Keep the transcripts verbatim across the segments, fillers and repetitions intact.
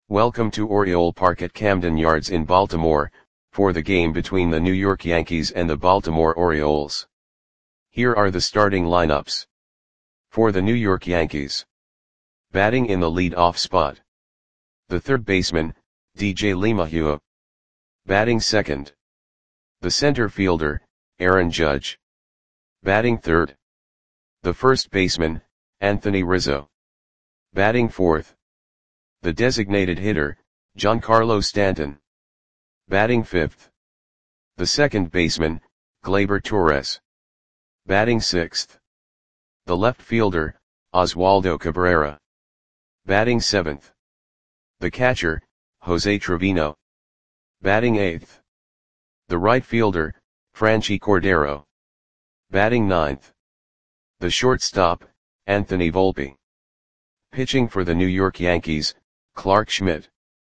Welcome to Oriole Park at Camden Yards in Baltimore, for the game between the New York Yankees and the Baltimore Orioles. Here are the starting lineups. For the New York Yankees. Batting in the lead-off spot. The third baseman, D J LeMahieu. Batting second. The center fielder, Aaron Judge. Batting third. The first baseman, Anthony Rizzo. Batting fourth. The designated hitter, Giancarlo Stanton. Batting fifth. The second baseman, Gleyber Torres. Batting sixth. The left fielder, Oswaldo Cabrera. Batting seventh. The catcher, Jose Trevino. Batting eighth. The right fielder, Franchy Cordero. Batting ninth. The shortstop, Anthony Volpe. Pitching for the New York Yankees, Clarke Schmidt.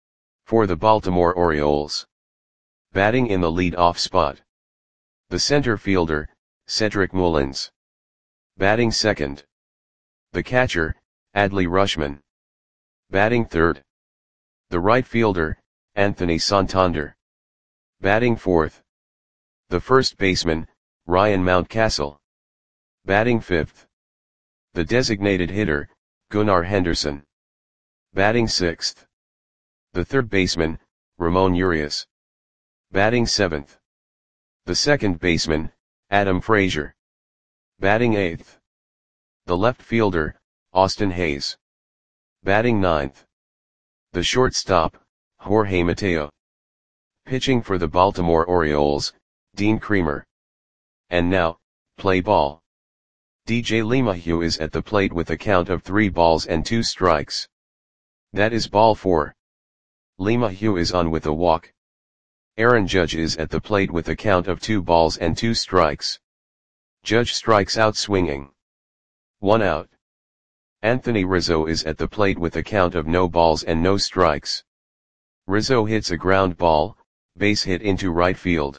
For the Baltimore Orioles. Batting in the lead-off spot. The center fielder, Cedric Mullins. Batting second. The catcher, Adley Rutschman. Batting third. The right fielder, Anthony Santander. Batting fourth. The first baseman, Ryan Mountcastle. Batting fifth. The designated hitter, Gunnar Henderson. Batting sixth. The third baseman, Ramon Urias. Batting seventh. The second baseman, Adam Frazier. Batting eighth. The left fielder, Austin Hayes. Batting ninth. The shortstop, Jorge Mateo. Pitching for the Baltimore Orioles, Dean Kremer. And now, play ball. D J LeMahieu is at the plate with a count of three balls and two strikes. That is ball four. LeMahieu is on with a walk. Aaron Judge is at the plate with a count of two balls and two strikes. Judge strikes out swinging. One out. Anthony Rizzo is at the plate with a count of no balls and no strikes. Rizzo hits a ground ball, base hit into right field.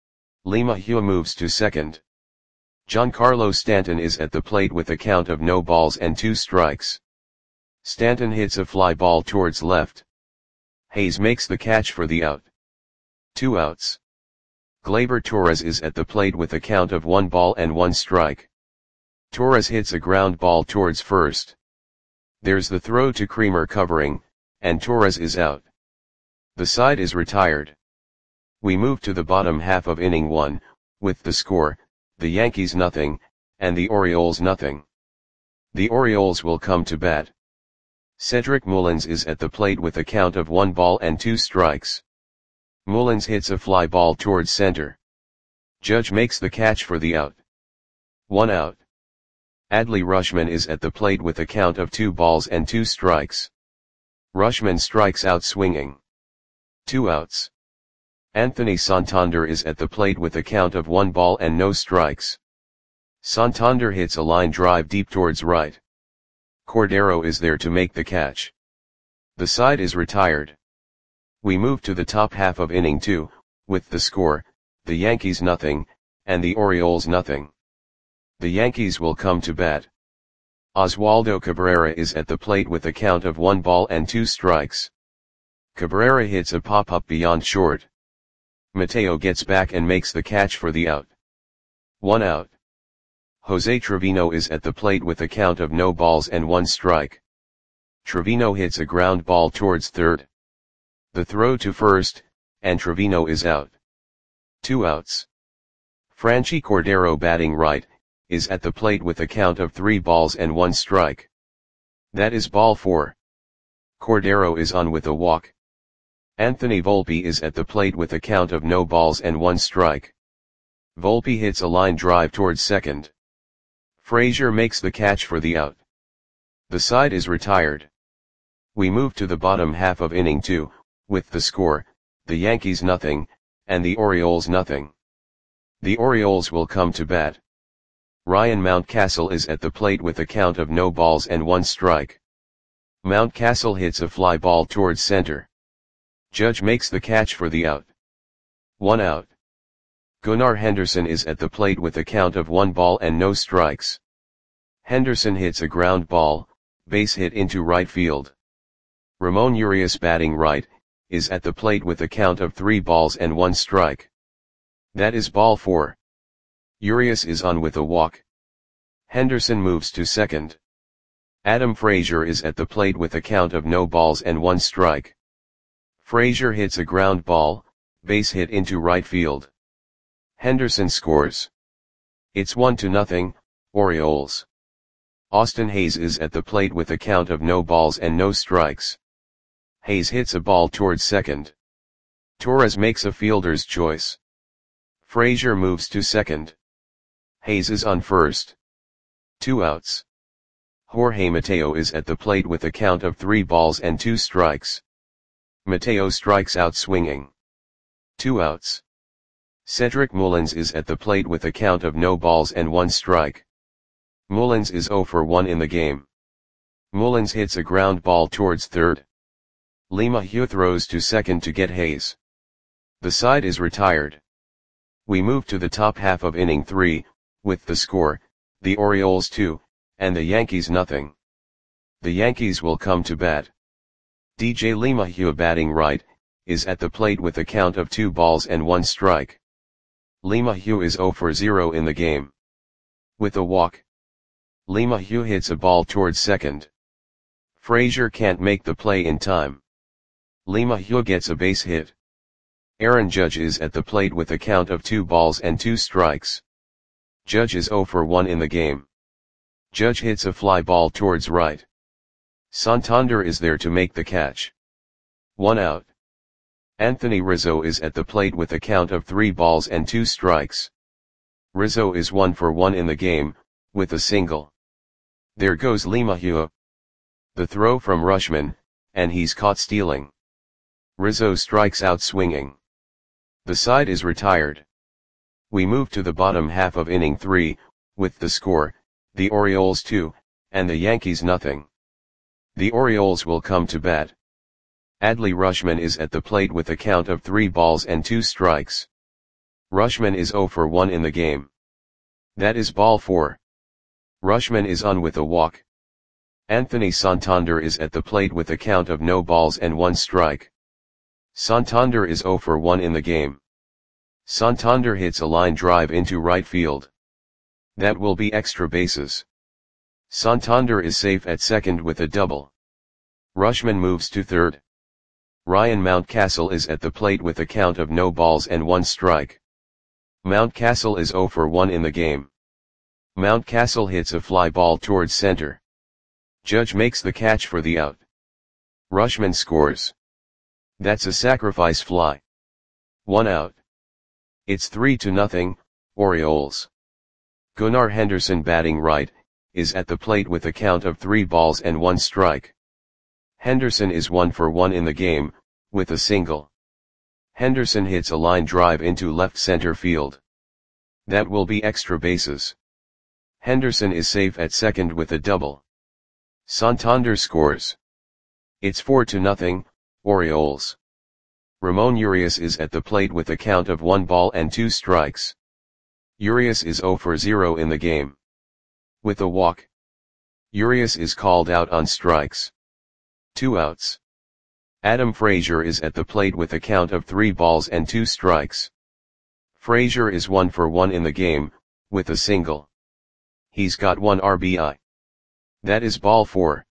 LeMahieu moves to second. Giancarlo Stanton is at the plate with a count of no balls and two strikes. Stanton hits a fly ball towards left. Hayes makes the catch for the out. Two outs. Gleyber Torres is at the plate with a count of one ball and one strike. Torres hits a ground ball towards first. There's the throw to Kremer covering, and Torres is out. The side is retired. We move to the bottom half of inning one, with the score, the Yankees nothing, and the Orioles nothing. The Orioles will come to bat. Cedric Mullins is at the plate with a count of one ball and two strikes. Mullins hits a fly ball towards center. Judge makes the catch for the out. One out. Adley Rutschman is at the plate with a count of two balls and two strikes. Rutschman strikes out swinging. Two outs. Anthony Santander is at the plate with a count of one ball and no strikes. Santander hits a line drive deep towards right. Cordero is there to make the catch. The side is retired. We move to the top half of inning two, with the score, the Yankees nothing, and the Orioles nothing. The Yankees will come to bat. Oswaldo Cabrera is at the plate with a count of one ball and two strikes. Cabrera hits a pop-up beyond short. Mateo gets back and makes the catch for the out. One out. Jose Trevino is at the plate with a count of no balls and one strike. Trevino hits a ground ball towards third. The throw to first, and Trevino is out. Two outs. Franchy Cordero batting right, is at the plate with a count of three balls and one strike. That is ball four. Cordero is on with a walk. Anthony Volpe is at the plate with a count of no balls and one strike. Volpe hits a line drive towards second. Frazier makes the catch for the out. The side is retired. We move to the bottom half of inning two, with the score, the Yankees nothing, and the Orioles nothing. The Orioles will come to bat. Ryan Mountcastle is at the plate with a count of no balls and one strike. Mountcastle hits a fly ball towards center. Judge makes the catch for the out. One out. Gunnar Henderson is at the plate with a count of one ball and no strikes. Henderson hits a ground ball, base hit into right field. Ramon Urias batting right, is at the plate with a count of three balls and one strike. That is ball four. Urias is on with a walk. Henderson moves to second. Adam Frazier is at the plate with a count of no balls and one strike. Frazier hits a ground ball, base hit into right field. Henderson scores. It's one to nothing, Orioles. Austin Hays is at the plate with a count of no balls and no strikes. Hays hits a ball towards second. Torres makes a fielder's choice. Frazier moves to second. Hays is on first. Two outs. Jorge Mateo is at the plate with a count of three balls and two strikes. Mateo strikes out swinging. Two outs. Cedric Mullins is at the plate with a count of no balls and one strike. Mullins is zero for one in the game. Mullins hits a ground ball towards third. LeMahieu throws to second to get Hays. The side is retired. We move to the top half of inning three, with the score, the Orioles two, and the Yankees nothing. The Yankees will come to bat. D J LeMahieu batting right, is at the plate with a count of two balls and one strike. LeMahieu is zero for zero in the game. With a walk. LeMahieu hits a ball towards second. Frazier can't make the play in time. LeMahieu gets a base hit. Aaron Judge is at the plate with a count of two balls and two strikes. Judge is zero for one in the game. Judge hits a fly ball towards right. Santander is there to make the catch. One out. Anthony Rizzo is at the plate with a count of three balls and two strikes. Rizzo is one for one in the game, with a single. There goes LeMahieu. The throw from Rutschman, and he's caught stealing. Rizzo strikes out swinging. The side is retired. We move to the bottom half of inning three, with the score, the Orioles two, and the Yankees nothing. The Orioles will come to bat. Adley Rutschman is at the plate with a count of three balls and two strikes. Rutschman is zero for one in the game. That is ball four. Rutschman is on with a walk. Anthony Santander is at the plate with a count of no balls and one strike. Santander is zero for one in the game. Santander hits a line drive into right field. That will be extra bases. Santander is safe at second with a double. Rutschman moves to third. Ryan Mountcastle is at the plate with a count of no balls and one strike. Mountcastle is zero for one in the game. Mountcastle hits a fly ball towards center. Judge makes the catch for the out. Rutschman scores. That's a sacrifice fly. One out. It's three to nothing, Orioles. Gunnar Henderson batting right, is at the plate with a count of three balls and one strike. Henderson is one for one in the game, with a single. Henderson hits a line drive into left center field. That will be extra bases. Henderson is safe at second with a double. Santander scores. It's four to nothing, Orioles. Ramon Urias is at the plate with a count of one ball and two strikes. Urias is zero for zero in the game. With a walk. Urias is called out on strikes. Two outs. Adam Frazier is at the plate with a count of three balls and two strikes. Frazier is one for one in the game, with a single. He's got one R B I. That is ball four.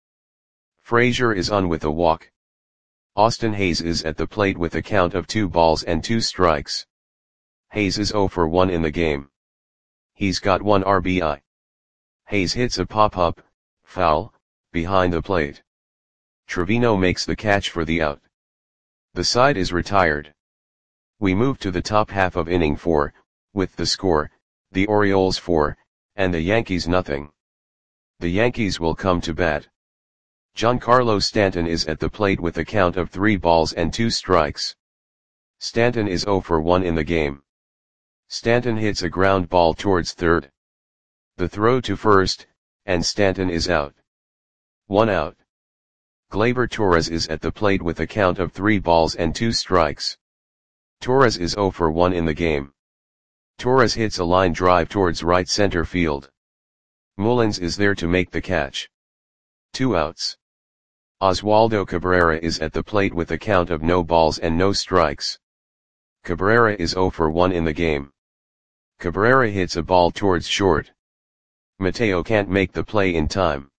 Frazier is on with a walk. Austin Hays is at the plate with a count of two balls and two strikes. Hays is zero for one in the game. He's got one R B I. Hays hits a pop-up, foul, behind the plate. Trevino makes the catch for the out. The side is retired. We move to the top half of inning four, with the score, the Orioles four, and the Yankees nothing. The Yankees will come to bat. Giancarlo Stanton is at the plate with a count of three balls and two strikes. Stanton is zero for one in the game. Stanton hits a ground ball towards third. The throw to first, and Stanton is out. One out. Gleyber Torres is at the plate with a count of three balls and two strikes. Torres is zero for one in the game. Torres hits a line drive towards right center field. Mullins is there to make the catch. Two outs. Oswaldo Cabrera is at the plate with a count of no balls and no strikes. Cabrera is zero for one in the game. Cabrera hits a ball towards short. Mateo can't make the play in time.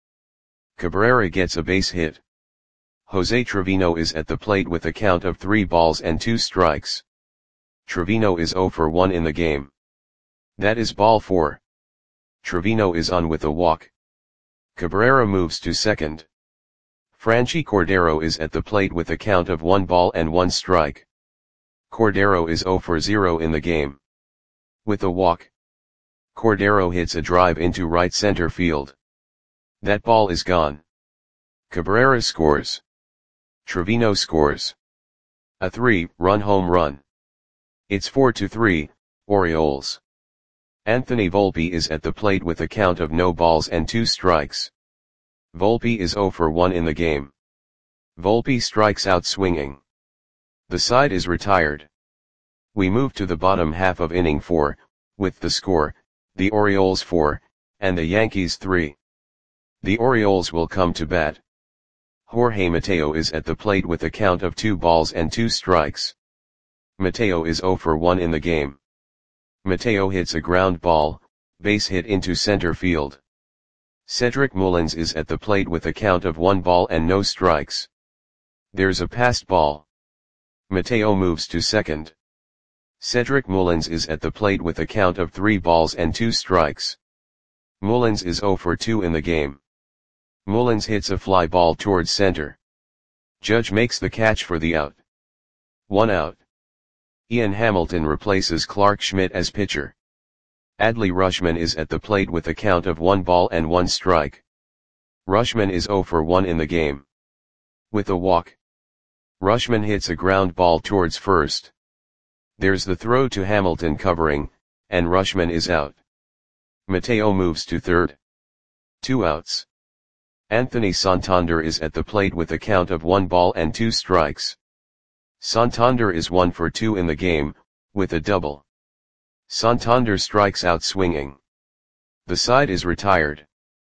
Cabrera gets a base hit. Jose Trevino is at the plate with a count of three balls and two strikes. Trevino is zero for one in the game. That is ball four. Trevino is on with a walk. Cabrera moves to second. Franchi Cordero is at the plate with a count of one ball and one strike. Cordero is zero for zero in the game. With a walk, Cordero hits a drive into right center field. That ball is gone. Cabrera scores. Trevino scores. A three-run home run. It's four to three, Orioles. Anthony Volpe is at the plate with a count of no balls and two strikes. Volpe is zero for one in the game. Volpe strikes out swinging. The side is retired. We move to the bottom half of inning four, with the score, the Orioles four, and the Yankees three. The Orioles will come to bat. Jorge Mateo is at the plate with a count of two balls and two strikes. Mateo is zero for one in the game. Mateo hits a ground ball, base hit into center field. Cedric Mullins is at the plate with a count of one ball and no strikes. There's a passed ball. Mateo moves to second. Cedric Mullins is at the plate with a count of three balls and two strikes. Mullins is zero for two in the game. Mullins hits a fly ball towards center. Judge makes the catch for the out. One out. Ian Hamilton replaces Clark Schmidt as pitcher. Adley Rutschman is at the plate with a count of one ball and one strike. Rutschman is zero for one in the game. With a walk, Rutschman hits a ground ball towards first. There's the throw to Hamilton covering, and Rutschman is out. Mateo moves to third. Two outs. Anthony Santander is at the plate with a count of one ball and two strikes. Santander is one for two in the game, with a double. Santander strikes out swinging. The side is retired.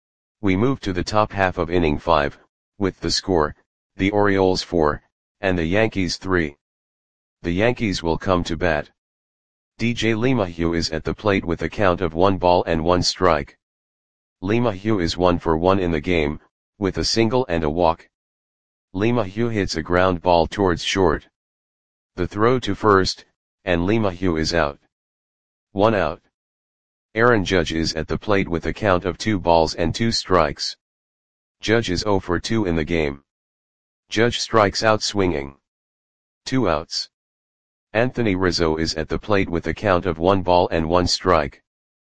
We move to the top half of inning five, with the score, the Orioles four, and the Yankees three. The Yankees will come to bat. D J LeMahieu is at the plate with a count of one ball and one strike. LeMahieu is one for one in the game, with a single and a walk. LeMahieu hits a ground ball towards short. The throw to first, and LeMahieu is out. One out. Aaron Judge is at the plate with a count of two balls and two strikes. Judge is zero for two in the game. Judge strikes out swinging. Two outs. Anthony Rizzo is at the plate with a count of one ball and one strike.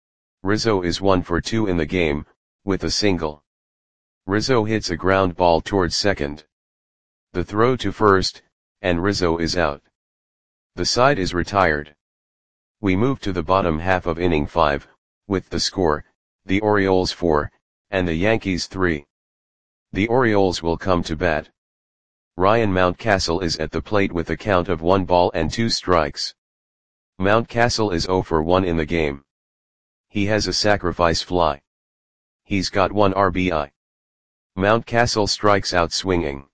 Rizzo is one for two in the game, with a single. Rizzo hits a ground ball towards second. The throw to first, and Rizzo is out. The side is retired. We move to the bottom half of inning five, with the score, the Orioles four, and the Yankees three. The Orioles will come to bat. Ryan Mountcastle is at the plate with a count of one ball and two strikes. Mountcastle is zero for one in the game. He has a sacrifice fly. He's got one R B I. Mountcastle strikes out swinging.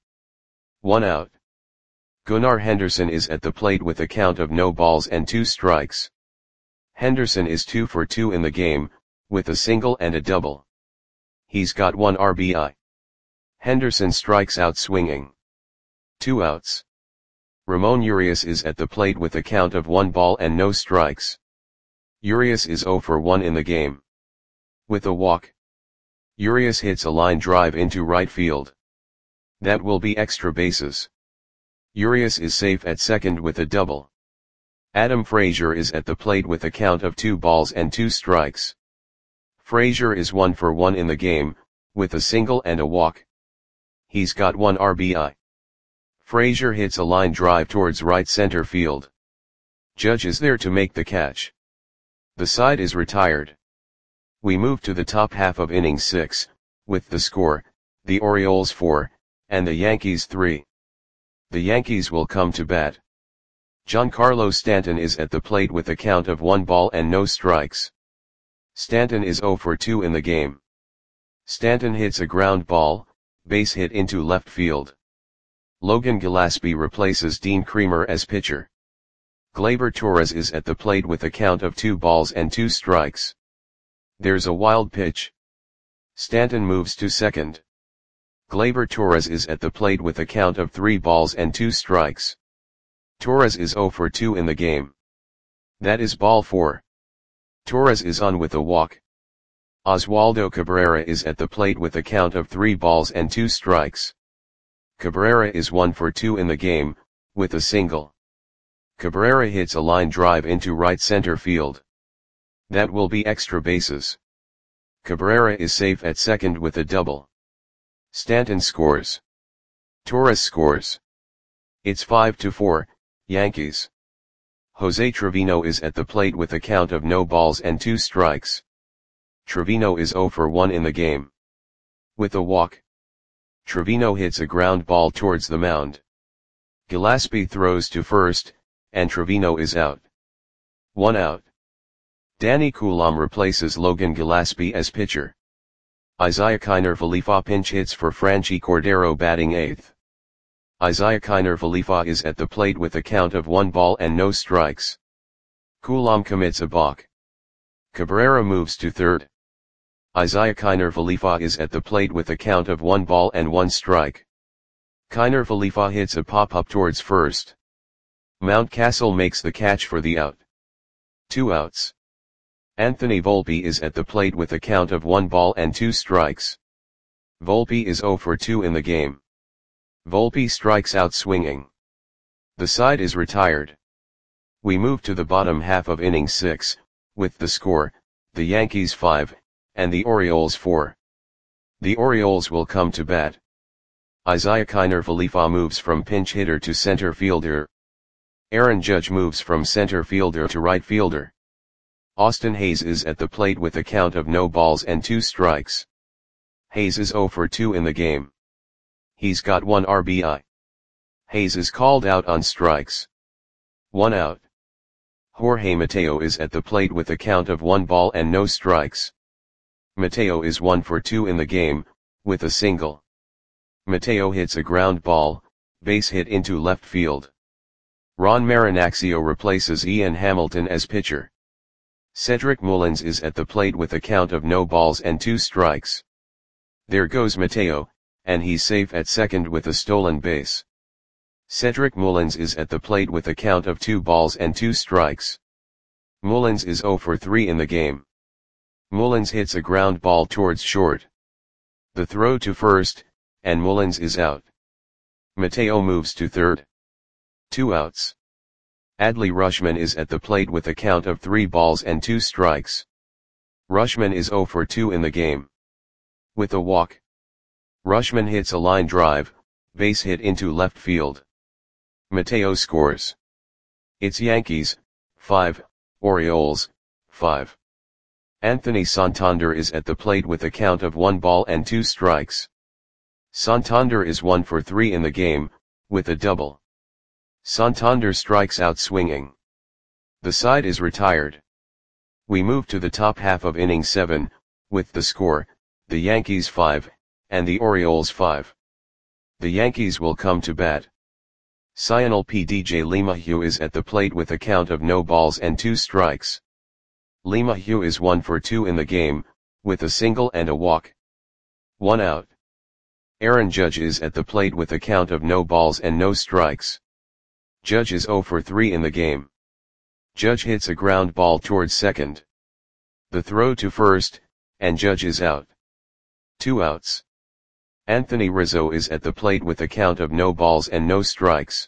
One out. Gunnar Henderson is at the plate with a count of no balls and two strikes. Henderson is two for two in the game, with a single and a double. He's got one R B I. Henderson strikes out swinging. Two outs. Ramon Urias is at the plate with a count of one ball and no strikes. Urias is zero for one in the game. With a walk, Urias hits a line drive into right field. That will be extra bases. Urias is safe at second with a double. Adam Frazier is at the plate with a count of two balls and two strikes. Frazier is one for one in the game, with a single and a walk. He's got one R B I. Frazier hits a line drive towards right center field. Judge is there to make the catch. The side is retired. We move to the top half of inning six, with the score, the Orioles four, and the Yankees three. The Yankees will come to bat. Giancarlo Stanton is at the plate with a count of one ball and no strikes. Stanton is zero for two in the game. Stanton hits a ground ball, base hit into left field. Logan Gillespie replaces Dean Kremer as pitcher. Gleyber Torres is at the plate with a count of two balls and two strikes. There's a wild pitch. Stanton moves to second. Gleyber Torres is at the plate with a count of three balls and two strikes. Torres is oh for two in the game. That is ball four. Torres is on with a walk. Oswaldo Cabrera is at the plate with a count of three balls and two strikes. Cabrera is one for two in the game, with a single. Cabrera hits a line drive into right center field. That will be extra bases. Cabrera is safe at second with a double. Stanton scores. Torres scores. It's five to four, Yankees. Jose Trevino is at the plate with a count of no balls and two strikes. Trevino is oh for one in the game. With a walk. Trevino hits a ground ball towards the mound. Gillespie throws to first, and Trevino is out. One out. Danny Coulombe replaces Logan Gillespie as pitcher. Isaiah Kiner Falefa pinch hits for Franchi Cordero batting eighth. Isaiah Kiner Falefa is at the plate with a count of one ball and no strikes. Coulombe commits a balk. Cabrera moves to third. Isaiah Kiner Falefa is at the plate with a count of one ball and one strike. Kiner Falefa hits a pop-up towards first. Mountcastle makes the catch for the out. Two outs. Anthony Volpe is at the plate with a count of one ball and two strikes. Volpe is oh for two in the game. Volpe strikes out swinging. The side is retired. We move to the bottom half of inning six, with the score, the Yankees five, and the Orioles four. The Orioles will come to bat. Isaiah Kiner Falefa moves from pinch hitter to center fielder. Aaron Judge moves from center fielder to right fielder. Austin Hayes is at the plate with a count of no balls and two strikes. Hayes is oh for two in the game. He's got one R B I. Hayes is called out on strikes. One out. Jorge Mateo is at the plate with a count of one ball and no strikes. Mateo is one for two in the game, with a single. Mateo hits a ground ball, base hit into left field. Ron Marinaccio replaces Ian Hamilton as pitcher. Cedric Mullins is at the plate with a count of no balls and two strikes. There goes Mateo, and he's safe at second with a stolen base. Cedric Mullins is at the plate with a count of two balls and two strikes. Mullins is oh for three in the game. Mullins hits a ground ball towards short. The throw to first, and Mullins is out. Mateo moves to third. Two outs. Adley Rutschman is at the plate with a count of three balls and two strikes. Rutschman is oh for two in the game. With a walk. Rutschman hits a line drive, base hit into left field. Mateo scores. It's Yankees, five, Orioles, five. Anthony Santander is at the plate with a count of one ball and two strikes. Santander is one for three in the game, with a double. Santander strikes out swinging. The side is retired. We move to the top half of inning seven, with the score, the Yankees five, and the Orioles five. The Yankees will come to bat. Cionel P. D J LeMahieu is at the plate with a count of no balls and two strikes. LeMahieu is one for two in the game, with a single and a walk. One out. Aaron Judge is at the plate with a count of no balls and no strikes. Judge is oh for three in the game. Judge hits a ground ball towards second. The throw to first, and Judge is out. Two outs. Anthony Rizzo is at the plate with a count of no balls and no strikes.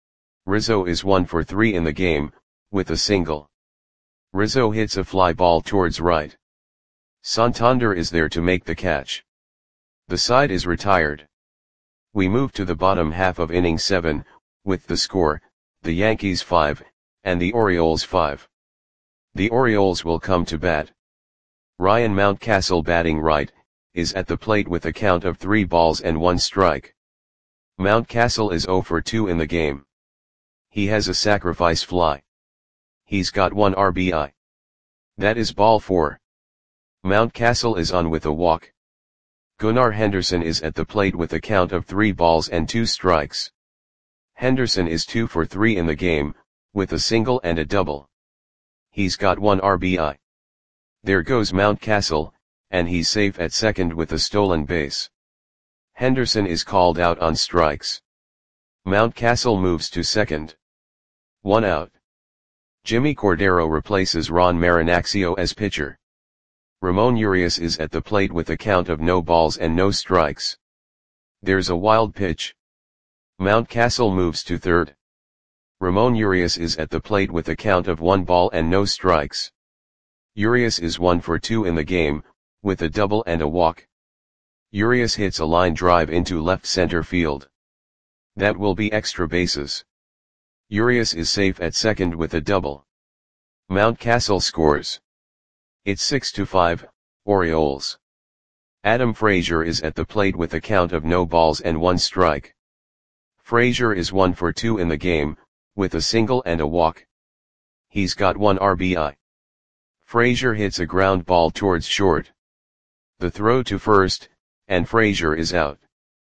Rizzo is one for three in the game, with a single. Rizzo hits a fly ball towards right. Santander is there to make the catch. The side is retired. We move to the bottom half of inning seven, with the score, the Yankees five, and the Orioles five. The Orioles will come to bat. Ryan Mountcastle batting right, is at the plate with a count of three balls and one strike. Mountcastle is oh for two in the game. He has a sacrifice fly. He's got one R B I. That is ball four. Mountcastle is on with a walk. Gunnar Henderson is at the plate with a count of three balls and two strikes. Henderson is two for three in the game, with a single and a double. He's got one R B I. There goes Mountcastle, and he's safe at second with a stolen base. Henderson is called out on strikes. Mountcastle moves to second. One out. Jimmy Cordero replaces Ron Marinaccio as pitcher. Ramon Urias is at the plate with a count of no balls and no strikes. There's a wild pitch. Mountcastle moves to third. Ramon Urias is at the plate with a count of one ball and no strikes. Urias is one for two in the game, with a double and a walk. Urias hits a line drive into left center field. That will be extra bases. Urias is safe at second with a double. Mountcastle scores. It's six to five, Orioles. Adam Frazier is at the plate with a count of no balls and one strike. Frazier is one for two in the game, with a single and a walk. He's got one R B I. Frazier hits a ground ball towards short. The throw to first, and Frazier is out.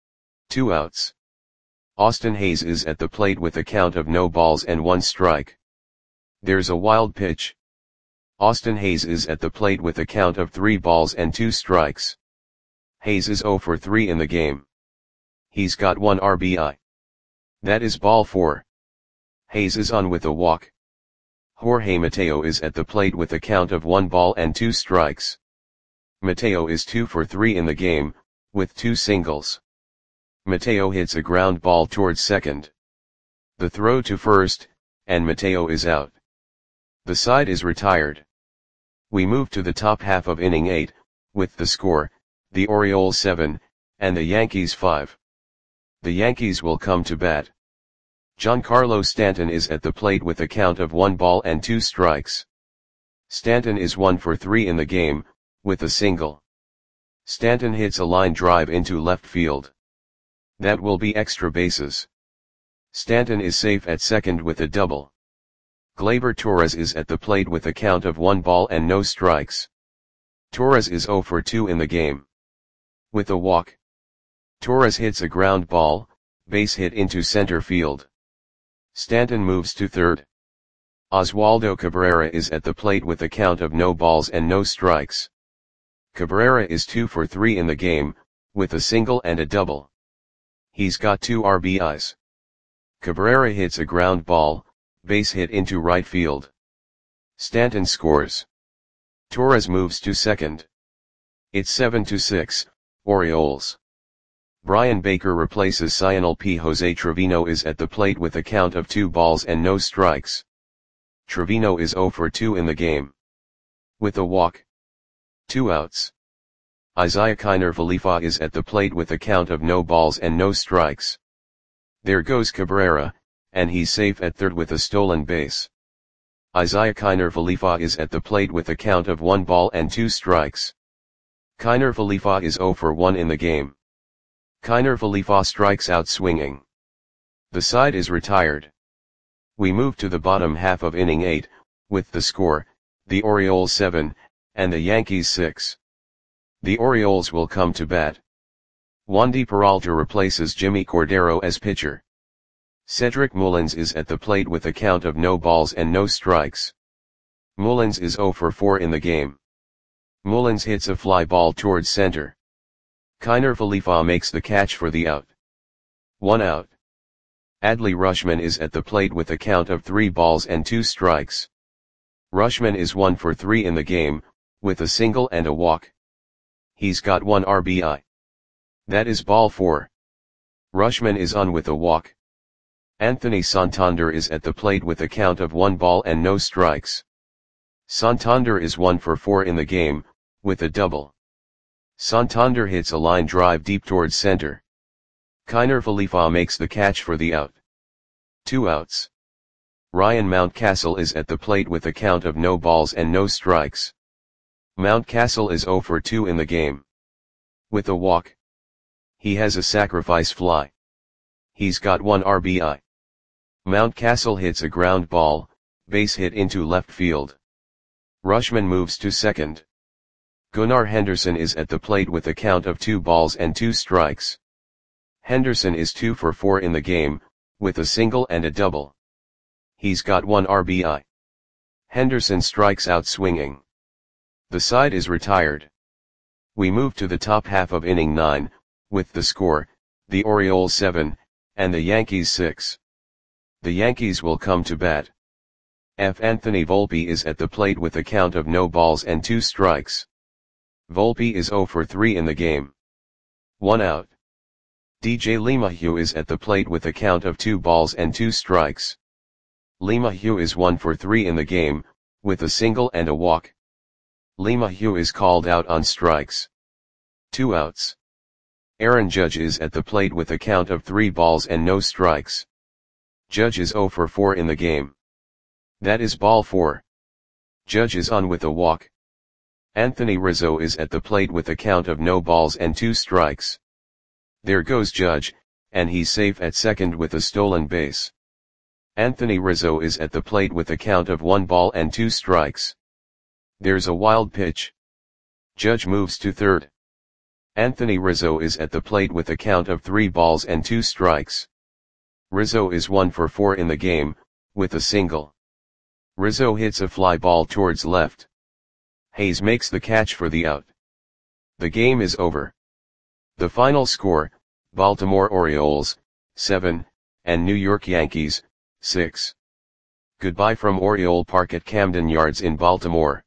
Two outs. Austin Hayes is at the plate with a count of no balls and one strike. There's a wild pitch. Austin Hayes is at the plate with a count of three balls and two strikes. Hayes is zero for three in the game. He's got one R B I. That is ball four. Hayes is on with a walk. Jorge Mateo is at the plate with a count of one ball and two strikes. Mateo is two for three in the game, with two singles. Mateo hits a ground ball towards second. The throw to first, and Mateo is out. The side is retired. We move to the top half of inning eight, with the score, the Orioles seven, and the Yankees five. The Yankees will come to bat. Giancarlo Stanton is at the plate with a count of one ball and two strikes. Stanton is one for three in the game, with a single. Stanton hits a line drive into left field. That will be extra bases. Stanton is safe at second with a double. Gleyber Torres is at the plate with a count of one ball and no strikes. Torres is zero for two in the game. With a walk. Torres hits a ground ball, base hit into center field. Stanton moves to third. Oswaldo Cabrera is at the plate with a count of no balls and no strikes. Cabrera is two for three in the game, with a single and a double. He's got two R B Is. Cabrera hits a ground ball, base hit into right field. Stanton scores. Torres moves to second. It's seven to six, Orioles. Brian Baker replaces Cionel P. Jose Trevino is at the plate with a count of two balls and no strikes. Trevino is zero for two in the game. With a walk. Two outs. Isaiah Kiner Falefa is at the plate with a count of no balls and no strikes. There goes Cabrera, and he's safe at third with a stolen base. Isaiah Kiner Falefa is at the plate with a count of one ball and two strikes. Kiner Falefa is zero for one in the game. Kiner Falefa strikes out swinging. The side is retired. We move to the bottom half of inning eight, with the score, the Orioles seven, and the Yankees six. The Orioles will come to bat. Wandy Peralta replaces Jimmy Cordero as pitcher. Cedric Mullins is at the plate with a count of no balls and no strikes. Mullins is zero for four in the game. Mullins hits a fly ball towards center. Kiner Falefa makes the catch for the out. One out. Adley Rutschman is at the plate with a count of three balls and two strikes. Rutschman is one for three in the game, with a single and a walk. He's got one R B I. That is ball four. Rutschman is on with a walk. Anthony Santander is at the plate with a count of one ball and no strikes. Santander is one for four in the game, with a double. Santander hits a line drive deep towards center. Kiner Falefa makes the catch for the out. Two outs. Ryan Mountcastle is at the plate with a count of no balls and no strikes. Mountcastle is zero for two in the game. With a walk. He has a sacrifice fly. He's got one R B I. Mountcastle hits a ground ball, base hit into left field. Rutschman moves to second. Gunnar Henderson is at the plate with a count of two balls and two strikes. Henderson is two for four in the game, with a single and a double. He's got one R B I. Henderson strikes out swinging. The side is retired. We move to the top half of inning nine, with the score, the Orioles seven, and the Yankees six. The Yankees will come to bat. F. Anthony Volpe is at the plate with a count of no balls and two strikes. Volpe is zero for three in the game. One out. D J LeMahieu is at the plate with a count of two balls and two strikes. LeMahieu is one for three in the game, with a single and a walk. LeMahieu is called out on strikes. Two outs. Aaron Judge is at the plate with a count of three balls and no strikes. Judge is zero for four in the game. That is ball four. Judge is on with a walk. Anthony Rizzo is at the plate with a count of no balls and two strikes. There goes Judge, and he's safe at second with a stolen base. Anthony Rizzo is at the plate with a count of one ball and two strikes. There's a wild pitch. Judge moves to third. Anthony Rizzo is at the plate with a count of three balls and two strikes. Rizzo is one for four in the game, with a single. Rizzo hits a fly ball towards left. Hayes makes the catch for the out. The game is over. The final score, Baltimore Orioles, seven, and New York Yankees, six. Goodbye from Oriole Park at Camden Yards in Baltimore.